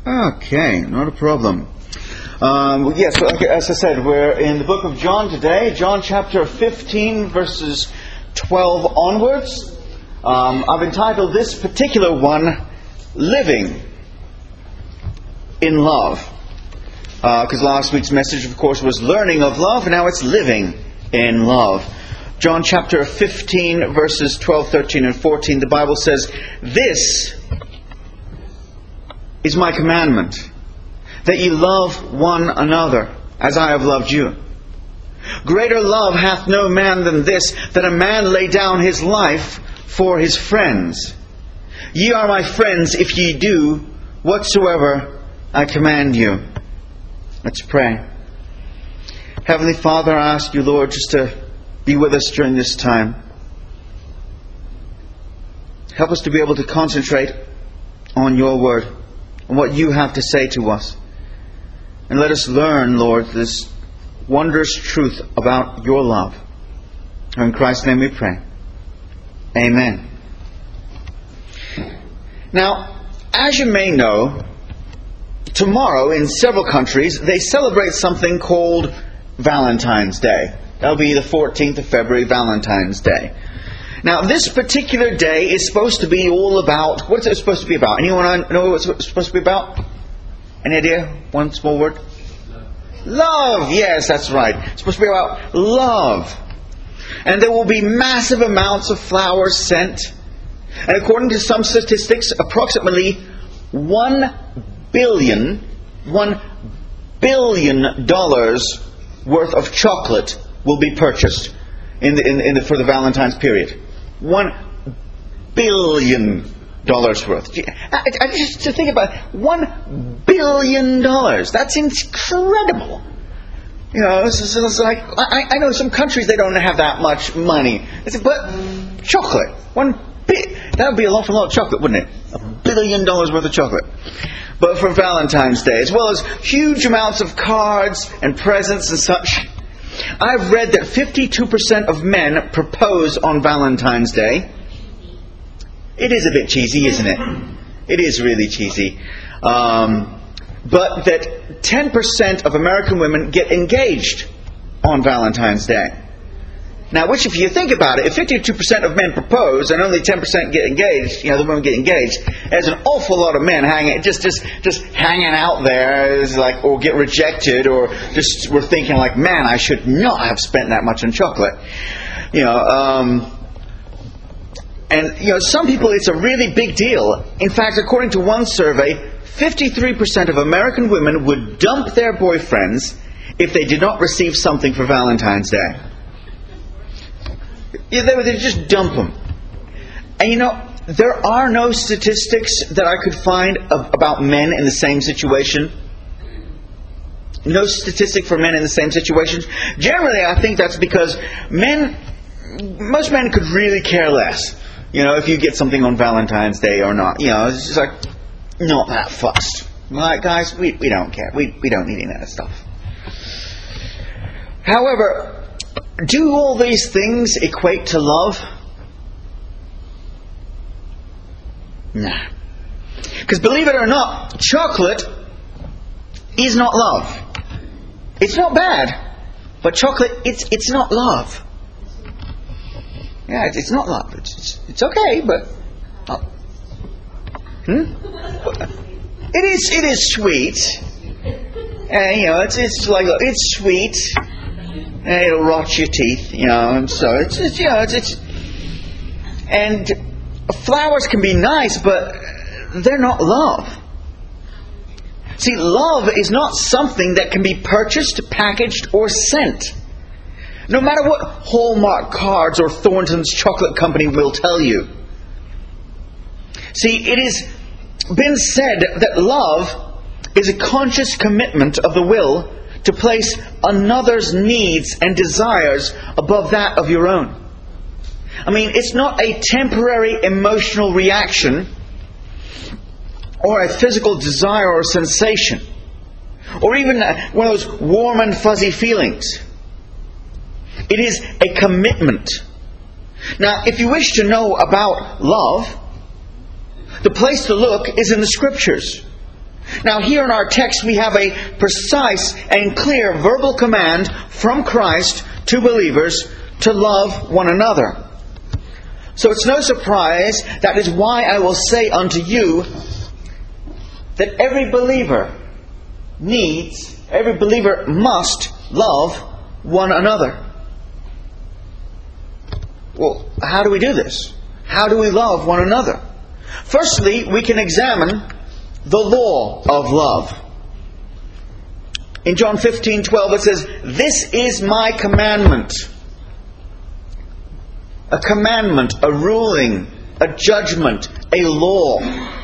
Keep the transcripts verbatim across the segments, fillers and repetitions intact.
Okay, not a problem. Um, yes, okay, as I said, we're in the book of John today. John chapter fifteen, verses twelve onwards. Um, I've entitled this particular one, Living in Love. Because uh, last week's message, of course, was learning of love, and now it's living in love. John chapter fifteen, verses twelve, thirteen, and fourteen, the Bible says, "This is my commandment, that ye love one another, as I have loved you. Greater love hath no man than this, that a man lay down his life for his friends. Ye are my friends, if ye do whatsoever I command you." Let's pray. Heavenly Father, I ask you, Lord, just to be with us during this time. Help us to be able to concentrate on your word, on what you have to say to us. And let us learn, Lord, this wondrous truth about your love. In Christ's name we pray. Amen. Now, as you may know, tomorrow in several countries they celebrate something called Valentine's Day. That'll be the fourteenth of February, Valentine's Day. Now, this particular day is supposed to be all about... What's it supposed to be about? Anyone know what it's supposed to be about? Any idea? One small word? Love. Love! Yes, that's right. It's supposed to be about love. And there will be massive amounts of flowers sent. And according to some statistics, approximately one billion, one billion dollars worth of chocolate will be purchased in the, in, in the, for the Valentine's period. One billion dollars worth. I, I just to think about it, one billion dollars. That's incredible. You know, it's, it's, it's like I, I know some countries they don't have that much money. It's, but chocolate, one bi- that would be an awful lot of chocolate, wouldn't it? A billion dollars worth of chocolate. But for Valentine's Day, as well as huge amounts of cards and presents and such. I've read that fifty-two percent of men propose on Valentine's Day. It is a bit cheesy, isn't it? It is really cheesy. Um, but that ten percent of American women get engaged on Valentine's Day. Now, which if you think about it, if fifty-two percent of men propose and only ten percent get engaged, you know, the women get engaged, there's an awful lot of men hanging, just just just hanging out there, is like, or get rejected, or just we're thinking like, man, I should not have spent that much on chocolate. You know, um, and you know, some people it's a really big deal. In fact, according to one survey, fifty-three percent of American women would dump their boyfriends if they did not receive something for Valentine's Day. Yeah, they would just dump them. And you know, there are no statistics that I could find of, about men in the same situation. No statistic for men in the same situation. Generally, I think that's because men, most men could really care less. You know, if you get something on Valentine's Day or not. You know, it's just like, not that fussed. Like, guys, we, we don't care. We, we don't need any of that stuff. However, do all these things equate to love? Nah. Because believe it or not, chocolate is not love. It's not bad, but chocolate, it's it's not love. Yeah, it's, it's not love. It's, it's it's okay, but oh. hmm? It is it is sweet, and you know it's it's like it's sweet. And it'll rot your teeth, you know, and so it's, it's you know, it's, it's... And flowers can be nice, but they're not love. See, love is not something that can be purchased, packaged, or sent. No matter what Hallmark cards or Thornton's Chocolate Company will tell you. See, it has been said that love is a conscious commitment of the will to place another's needs and desires above that of your own. I mean, it's not a temporary emotional reaction or a physical desire or sensation or even one of those warm and fuzzy feelings. It is a commitment. Now, if you wish to know about love, the place to look is in the Scriptures. Now here in our text we have a precise and clear verbal command from Christ to believers to love one another. So it's no surprise, that is why I will say unto you that every believer needs, every believer must love one another. Well, how do we do this? How do we love one another? Firstly, we can examine the law of love. In John fifteen twelve it says, "This is my commandment." A commandment, a ruling, a judgment, a law.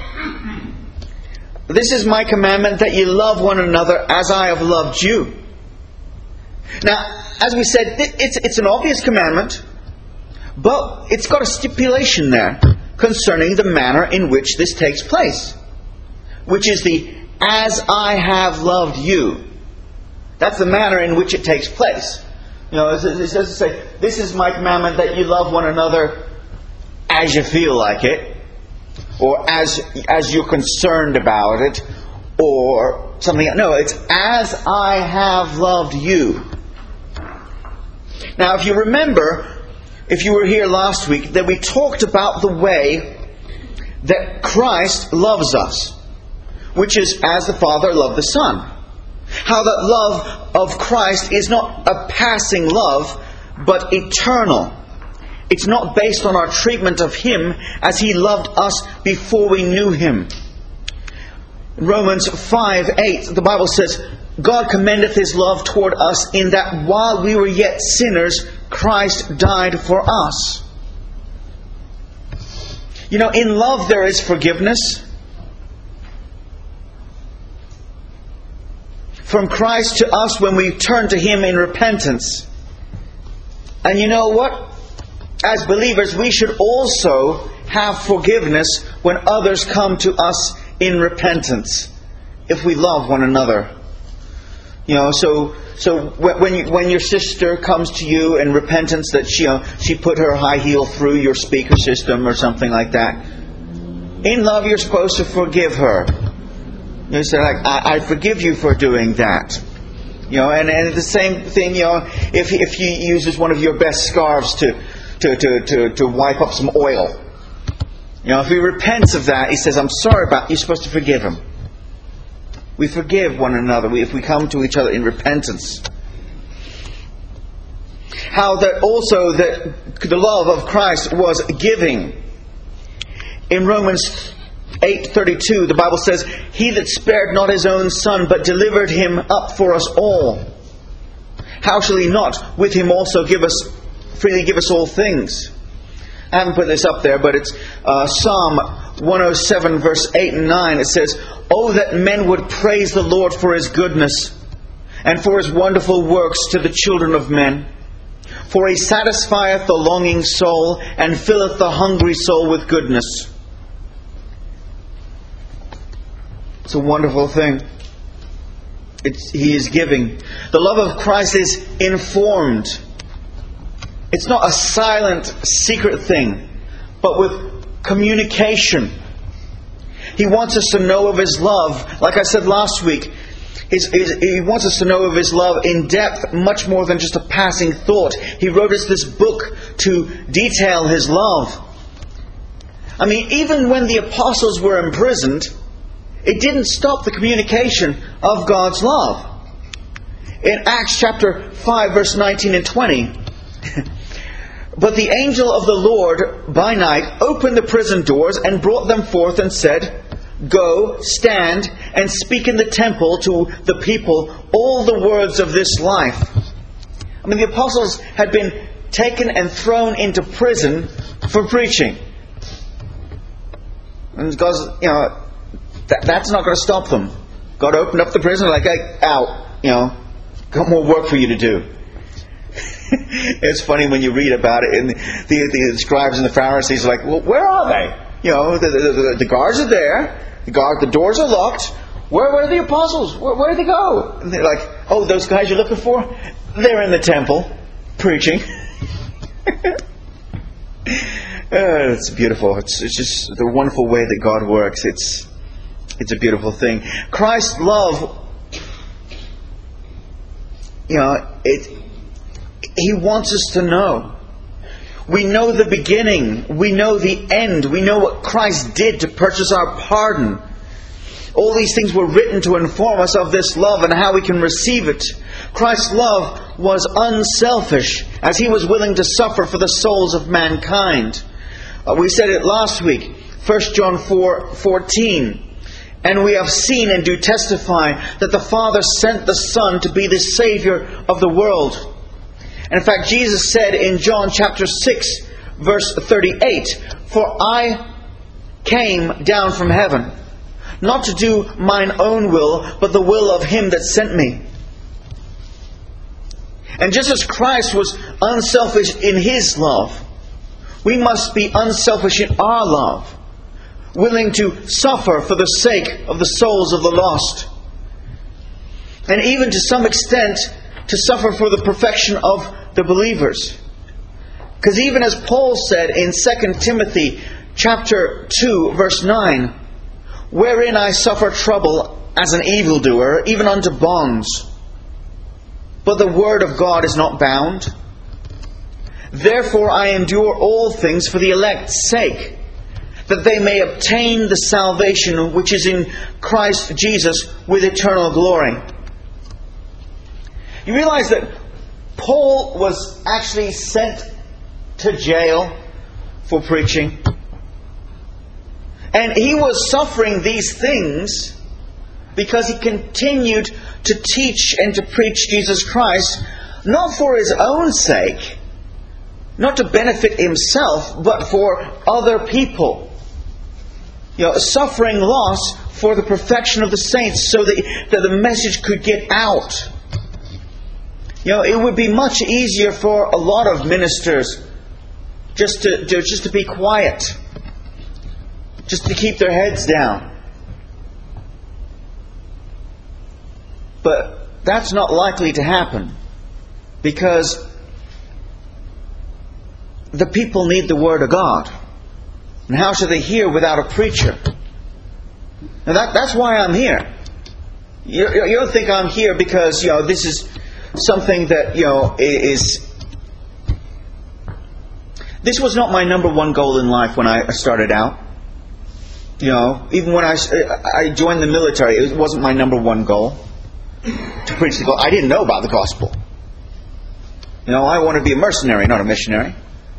"This is my commandment, that ye love one another as I have loved you." Now, as we said, it's, it's an obvious commandment, but it's got a stipulation there concerning the manner in which this takes place, which is the "as I have loved you." That's the manner in which it takes place. You know, it doesn't say, "This is my commandment, that you love one another as you feel like it," or as as you're concerned about it, or something. No, it's "as I have loved you." Now, if you remember, if you were here last week, that we talked about the way that Christ loves us, which is as the Father loved the Son. How that love of Christ is not a passing love, but eternal. It's not based on our treatment of Him as He loved us before we knew Him. In Romans five eight, the Bible says, "God commendeth His love toward us, in that while we were yet sinners, Christ died for us." You know, in love there is forgiveness. From Christ to us when we turn to Him in repentance. And you know what? As believers, we should also have forgiveness when others come to us in repentance, if we love one another. You know, so so when you, when your sister comes to you in repentance that she, you know, she put her high heel through your speaker system or something like that, in love you're supposed to forgive her. You say, like, I, I forgive you for doing that. You know, and, and the same thing, you know, if if he uses one of your best scarves to to, to, to, to wipe up some oil. You know, if he repents of that, he says, "I'm sorry about it," you're supposed to forgive him. We forgive one another we, if we come to each other in repentance. How that also that the love of Christ was giving. In Romans eight thirty-two, the Bible says, "He that spared not His own Son, but delivered Him up for us all, how shall He not with Him also give us freely give us all things?" I haven't put this up there, but it's uh, Psalm one oh seven, verse eight and nine. It says, "Oh, that men would praise the Lord for His goodness, and for His wonderful works to the children of men. For He satisfieth the longing soul, and filleth the hungry soul with goodness." It's a wonderful thing. It's, He is giving. The love of Christ is informed. It's not a silent, secret thing, but with communication. He wants us to know of His love. Like I said last week, his, his, He wants us to know of His love in depth, much more than just a passing thought. He wrote us this book to detail His love. I mean, even when the apostles were imprisoned, it didn't stop the communication of God's love. In Acts chapter five, verse nineteen and twenty, "But the angel of the Lord by night opened the prison doors and brought them forth and said, Go, stand, and speak in the temple to the people all the words of this life." I mean, the apostles had been taken and thrown into prison for preaching. And God's, you know, that, that's not going to stop them. God opened up the prison, like, hey, out, you know, got more work for you to do. It's funny when you read about it, and the, the, the scribes and the Pharisees are like, well, where are they? You know, the, the, the, the guards are there, the, guard, the doors are locked. Where, where are the apostles? Where, where did they go? And they're like, oh, those guys you're looking for? They're in the temple, preaching. Uh, it's beautiful. It's, it's just the wonderful way that God works. It's It's a beautiful thing. Christ's love, you know, it, He wants us to know. We know the beginning. We know the end. We know what Christ did to purchase our pardon. All these things were written to inform us of this love and how we can receive it. Christ's love was unselfish, as He was willing to suffer for the souls of mankind. Uh, we said it last week, First John four fourteen. And we have seen and do testify that the Father sent the Son to be the Savior of the world. And in fact, Jesus said in John chapter six, verse thirty-eight, "For I came down from heaven, not to do mine own will, but the will of Him that sent me." And just as Christ was unselfish in His love, we must be unselfish in our love, willing to suffer for the sake of the souls of the lost. And even to some extent, to suffer for the perfection of the believers. Because even as Paul said in Second Timothy chapter two, verse nine, "Wherein I suffer trouble as an evildoer, even unto bonds. But the word of God is not bound. Therefore I endure all things for the elect's sake, that they may obtain the salvation which is in Christ Jesus with eternal glory." You realize that Paul was actually sent to jail for preaching. And he was suffering these things because he continued to teach and to preach Jesus Christ, not for his own sake, not to benefit himself, but for other people. You know, suffering loss for the perfection of the saints, so that, that the message could get out. You know, it would be much easier for a lot of ministers just to, to just to be quiet, just to keep their heads down. But that's not likely to happen, because the people need the Word of God. And how should they hear without a preacher? Now that, that's why I'm here. You, you don't think I'm here because, you know, this is something that, you know, is... This was not my number one goal in life when I started out. You know, even when I, I joined the military, it wasn't my number one goal to preach the gospel. I didn't know about the gospel. You know, I wanted to be a mercenary, not a missionary.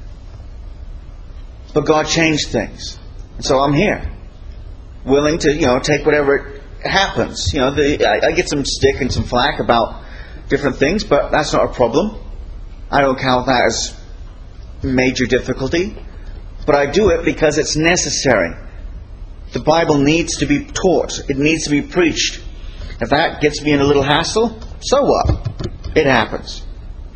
But God changed things. And so I'm here. Willing to, you know, take whatever happens. You know, the, I, I get some stick and some flack about different things, but that's not a problem. I don't count that as major difficulty. But I do it because it's necessary. The Bible needs to be taught. It needs to be preached. If that gets me in a little hassle, so what? It happens.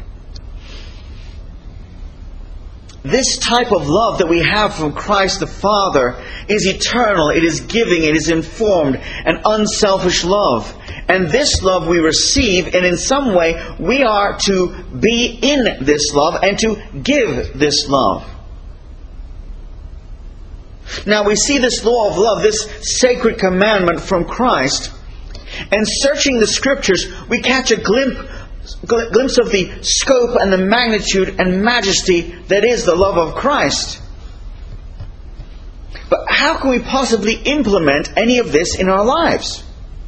This type of love that we have from Christ the Father is eternal, it is giving, it is informed, and unselfish love. And this love we receive, and in some way we are to be in this love and to give this love. Now we see this law of love, this sacred commandment from Christ, and searching the Scriptures, we catch a glimpse glimpse of the scope and the magnitude and majesty that is the love of Christ. But how can we possibly implement any of this in our lives?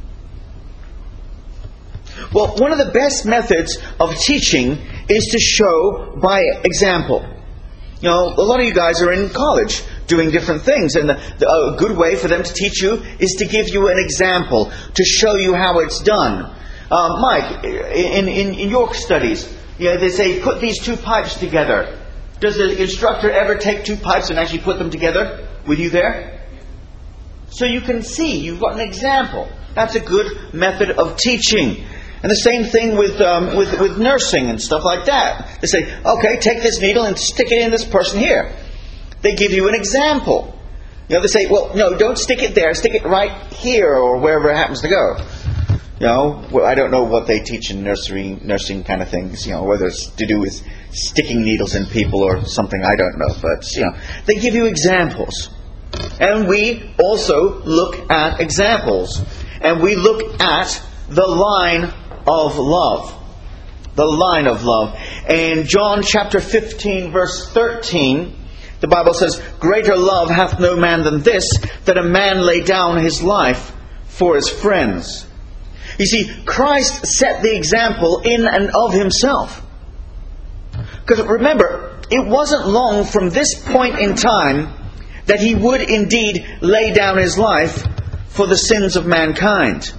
Well, one of the best methods of teaching is to show by example. You know, a lot of you guys are in college doing different things, and the, the, a good way for them to teach you is to give you an example, to show you how it's done. Uh, Mike, in, in, in your studies, you know, they say, put these two pipes together. Does the instructor ever take two pipes and actually put them together with you there? So you can see, you've got an example. That's a good method of teaching. And the same thing with, um, with, with nursing and stuff like that. They say, okay, take this needle and stick it in this person here. They give you an example. You know, they say, well, no, don't stick it there. Stick it right here or wherever it happens to go. You know, well, I don't know what they teach in nursery, nursing kind of things, you know, whether it's to do with sticking needles in people or something, I don't know. But, you know, they give you examples. And we also look at examples. And we look at the line of love. The line of love. In John chapter fifteen, verse thirteen, the Bible says, "Greater love hath no man than this, that a man lay down his life for his friends." You see, Christ set the example in and of himself. Because remember, it wasn't long from this point in time that he would indeed lay down his life for the sins of mankind.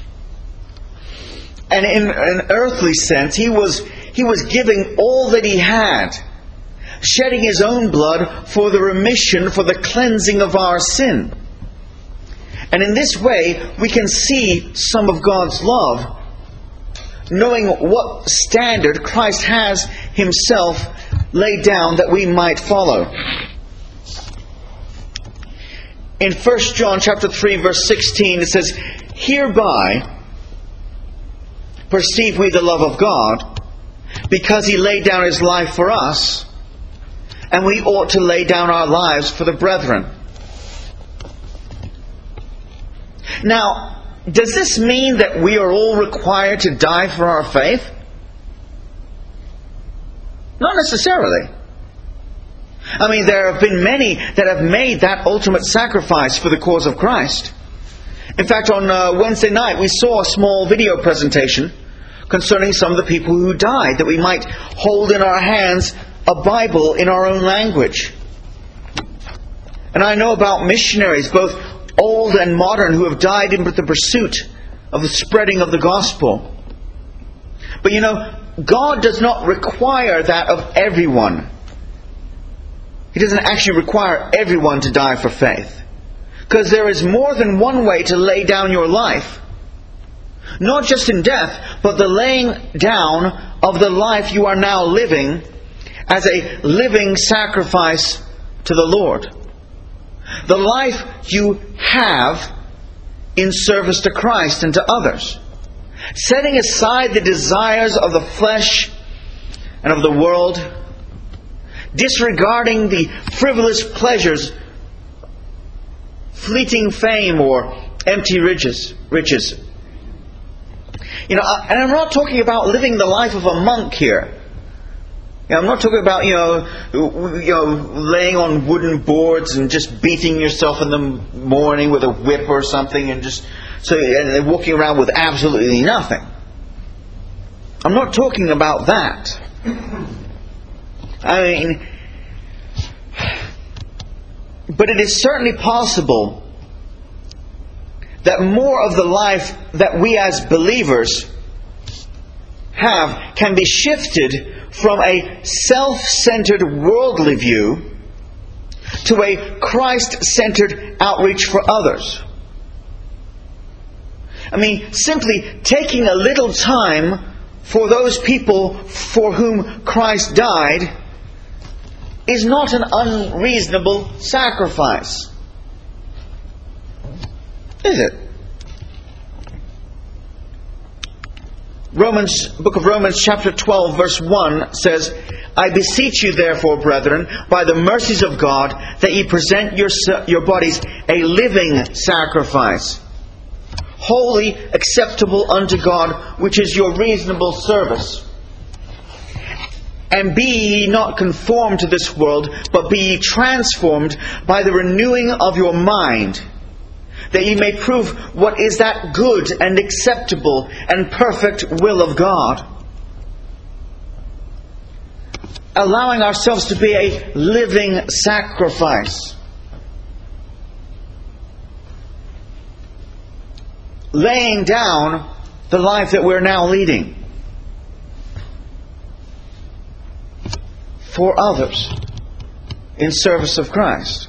And in an earthly sense, he was, he was giving all that he had, shedding his own blood for the remission, for the cleansing of our sin. And in this way, we can see some of God's love, knowing what standard Christ has himself laid down that we might follow. In First John chapter three, verse sixteen, it says, "Hereby perceive we the love of God, because He laid down His life for us, and we ought to lay down our lives for the brethren." Now, does this mean that we are all required to die for our faith? Not necessarily. I mean, there have been many that have made that ultimate sacrifice for the cause of Christ. In fact, on uh, Wednesday night, we saw a small video presentation concerning some of the people who died, that we might hold in our hands a Bible in our own language. And I know about missionaries, both old and modern, who have died in the pursuit of the spreading of the gospel. But you know, God does not require that of everyone. He doesn't actually require everyone to die for faith. Because there is more than one way to lay down your life. Not just in death, but the laying down of the life you are now living as a living sacrifice to the Lord. The life you have in service to Christ and to others. Setting aside the desires of the flesh and of the world. Disregarding the frivolous pleasures, fleeting fame, or empty riches. riches. You know, and I'm not talking about living the life of a monk here. You know, I'm not talking about, you know, you know, laying on wooden boards and just beating yourself in the morning with a whip or something, and just so and walking around with absolutely nothing. I'm not talking about that. I mean, but it is certainly possible that more of the life that we as believers have can be shifted from a self-centered worldly view to a Christ-centered outreach for others. I mean, simply taking a little time for those people for whom Christ died is not an unreasonable sacrifice. Is it? Romans, book of Romans chapter twelve verse one says, "I beseech you therefore, brethren, by the mercies of God, that ye present your, your bodies a living sacrifice, holy, acceptable unto God, which is your reasonable service. And be ye not conformed to this world, but be ye transformed by the renewing of your mind, that ye may prove what is that good and acceptable and perfect will of God." Allowing ourselves to be a living sacrifice. Laying down the life that we're now leading for others in service of Christ.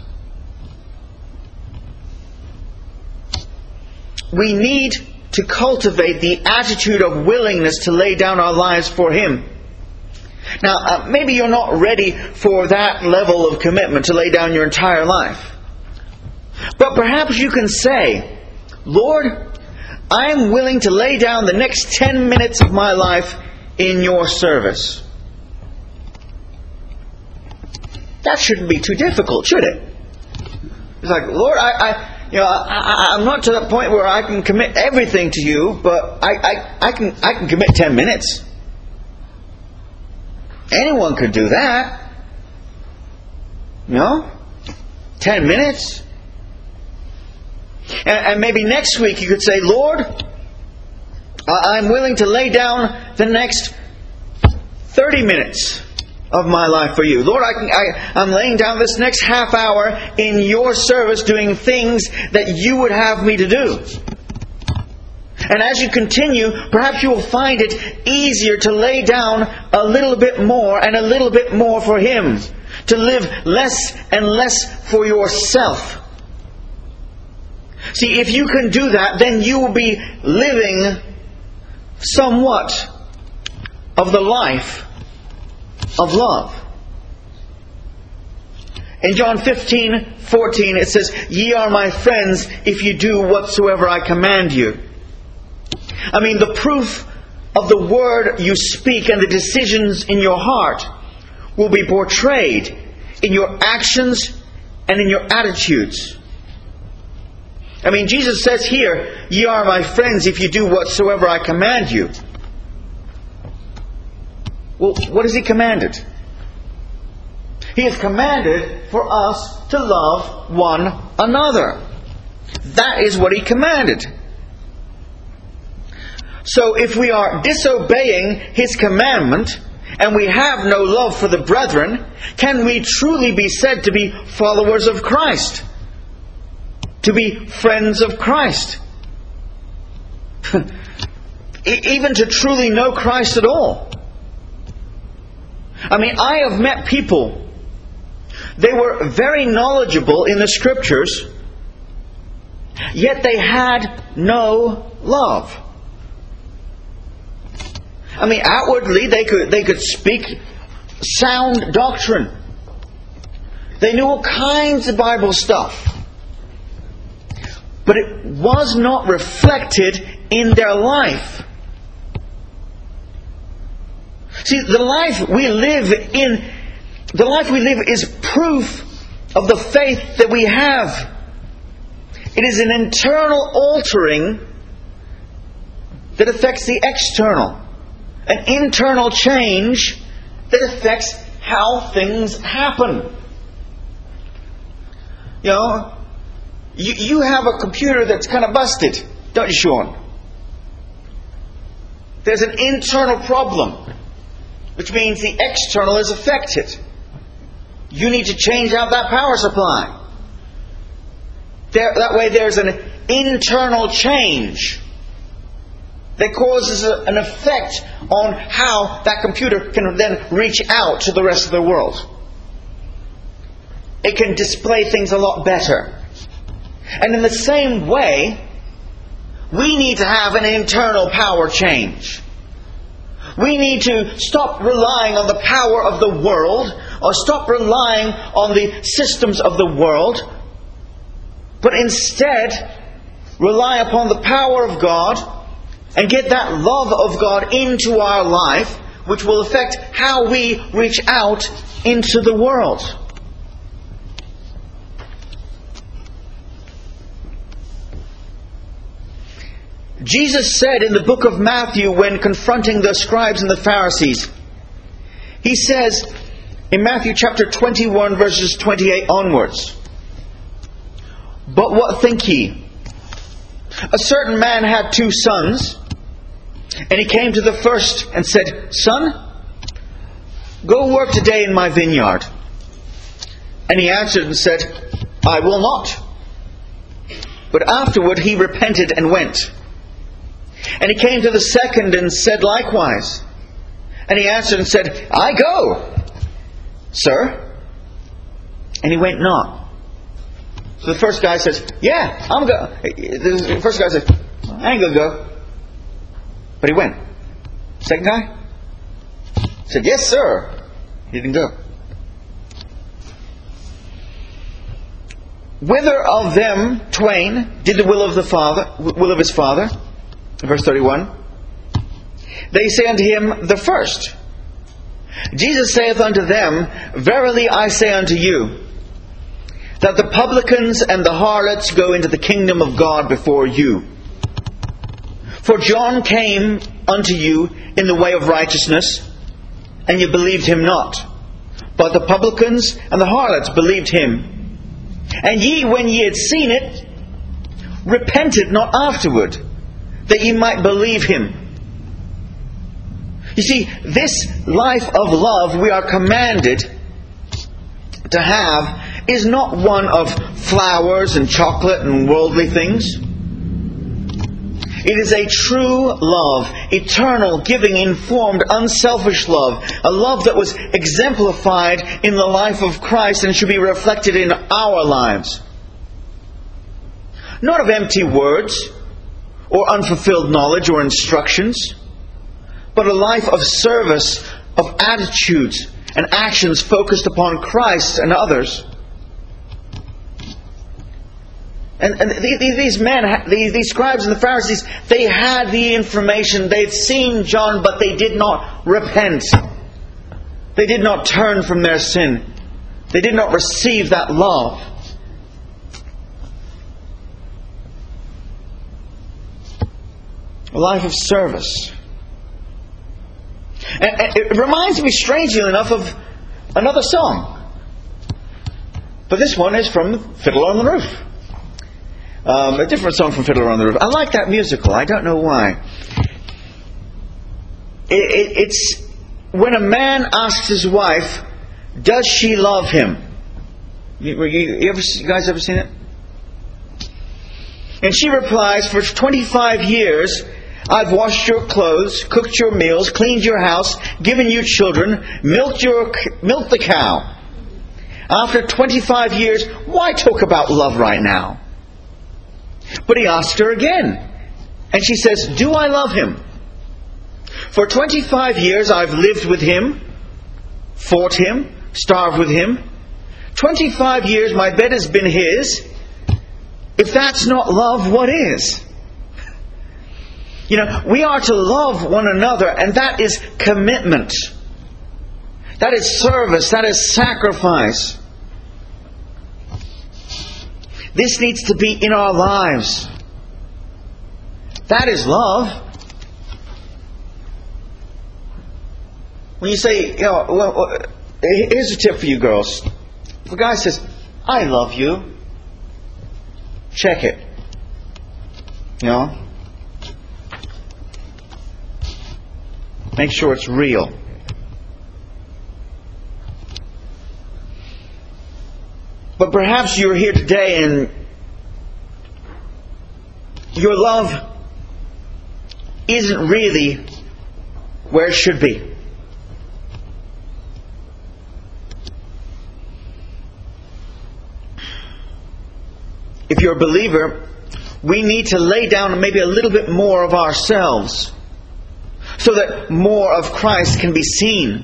We need to cultivate the attitude of willingness to lay down our lives for Him. Now, uh, maybe you're not ready for that level of commitment to lay down your entire life. But perhaps you can say, "Lord, I'm willing to lay down the next ten minutes of my life in your service." That shouldn't be too difficult, should it? It's like, Lord, I, I you know, I, I, I'm not to that point where I can commit everything to you, but I, I, I can, I can commit ten minutes. Anyone could do that. You know? Ten minutes. And, and maybe next week you could say, Lord, I'm willing to lay down the next thirty minutes of my life for you. Lord, I can, I, I'm laying down this next half hour in your service doing things that you would have me to do. And as you continue, perhaps you will find it easier to lay down a little bit more and a little bit more for Him. To live less and less for yourself. See, if you can do that, then you will be living somewhat of the life of love. In John fifteen fourteen it says, "Ye are my friends if you do whatsoever I command you." I mean, the proof of the word you speak and the decisions in your heart will be portrayed in your actions and in your attitudes. I mean, Jesus says here, "Ye are my friends if you do whatsoever I command you." Well, what has He commanded? He has commanded for us to love one another. That is what He commanded. So if we are disobeying His commandment, and we have no love for the brethren, can we truly be said to be followers of Christ? To be friends of Christ? Even to truly know Christ at all? I mean, I have met people, they were very knowledgeable in the Scriptures, yet they had no love. I mean, outwardly they could they could speak sound doctrine. They knew all kinds of Bible stuff. But it was not reflected in their life. See, the life we live in, the life we live is proof of the faith that we have. It is an internal altering that affects the external. An internal change that affects how things happen. You know, you, you have a computer that's kind of busted, don't you, Sean? There's an internal problem, which means the external is affected. You need to change out that power supply. There, that way there's an internal change that causes a, an effect on how that computer can then reach out to the rest of the world. It can display things a lot better. And in the same way, we need to have an internal power change. We need to stop relying on the power of the world, or stop relying on the systems of the world, but instead rely upon the power of God and get that love of God into our life, which will affect how we reach out into the world. Jesus said in the book of Matthew, when confronting the scribes and the Pharisees, He says in Matthew chapter twenty-one verses twenty-eight onwards, "But what think ye? A certain man had two sons, and he came to the first and said, Son, go work today in my vineyard. And he answered and said, I will not. But afterward he repented and went. And he came to the second and said likewise. And he answered and said, I go, sir. And he went not. So the first guy says, yeah, I'm going. The first guy says, I ain't going to go. But he went. Second guy said, yes, sir. He didn't go. Whither of them twain did the will of the Father, will of his Father? Verse thirty-one. They say unto him, the first. Jesus saith unto them, verily I say unto you, that the publicans and the harlots go into the kingdom of God before you. For John came unto you in the way of righteousness, and you believed him not. But the publicans and the harlots believed him. And ye, when ye had seen it, repented not afterward, that ye might believe him. You see, this life of love we are commanded to have is not one of flowers and chocolate and worldly things. It is a true love, eternal, giving, informed, unselfish love. A love that was exemplified in the life of Christ and should be reflected in our lives. Not of empty words or unfulfilled knowledge or instructions, but a life of service, of attitudes and actions focused upon Christ and others. And, and these men, these scribes and the Pharisees, they had the information. They had seen John, but they did not repent. They did not turn from their sin. They did not receive that love. A life of service. And it reminds me, strangely enough, of another song. But this one is from Fiddler on the Roof. Um, a different song from Fiddler on the Roof. I like that musical. I don't know why. It, it, it's when a man asks his wife, does she love him? You, you, you, ever, you guys ever seen it? And she replies, for twenty-five years, I've washed your clothes, cooked your meals, cleaned your house, given you children, milked your milked the cow. After twenty-five years, why talk about love right now? But he asked her again. And she says, do I love him? For twenty-five years I've lived with him, fought him, starved with him. twenty-five years my bed has been his. If that's not love, what is? You know, we are to love one another, and that is commitment. That is service. That is sacrifice. This needs to be in our lives. That is love. When you say, you know, well, well, here's a tip for you girls. If a guy says, I love you, check it. You know? Make sure it's real. But perhaps you're here today and your love isn't really where it should be. If you're a believer, we need to lay down maybe a little bit more of ourselves so that more of Christ can be seen.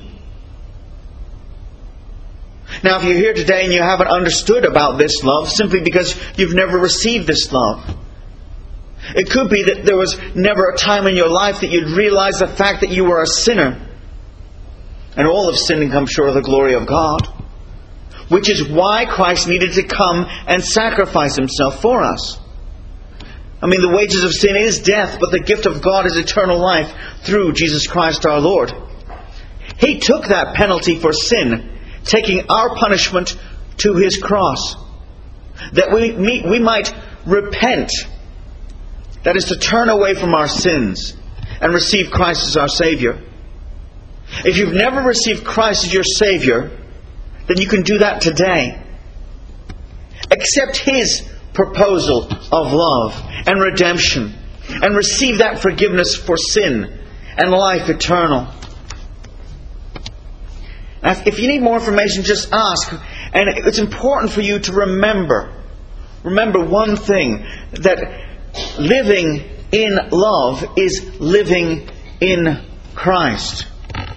Now, if you're here today and you haven't understood about this love simply because you've never received this love, it could be that there was never a time in your life that you'd realize the fact that you were a sinner. And all have sinned and come short of the glory of God. Which is why Christ needed to come and sacrifice Himself for us. I mean, the wages of sin is death, but the gift of God is eternal life through Jesus Christ our Lord. He took that penalty for sin, taking our punishment to His cross, that we, we might repent. That is to turn away from our sins and receive Christ as our Savior. If you've never received Christ as your Savior, then you can do that today. Accept His proposal of love and redemption, and receive that forgiveness for sin and life eternal. Now, if you need more information, just ask. And it's important for you to remember, remember one thing, that living in love is living in Christ.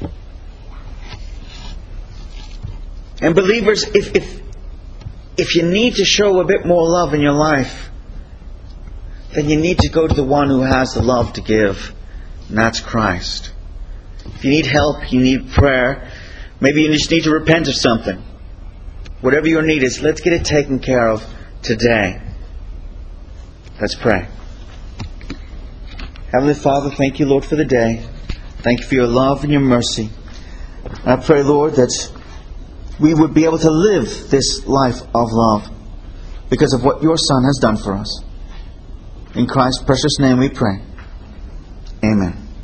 And believers, if, if, if you need to show a bit more love in your life, then you need to go to the one who has the love to give, and that's Christ. If you need help, you need prayer, maybe you just need to repent of something, Whatever your need is, let's get it taken care of today. Let's pray. Heavenly Father, thank you, Lord, for the day. Thank you for your love and your mercy. I pray, Lord, that we would be able to live this life of love because of what your Son has done for us. In Christ's precious name we pray. Amen.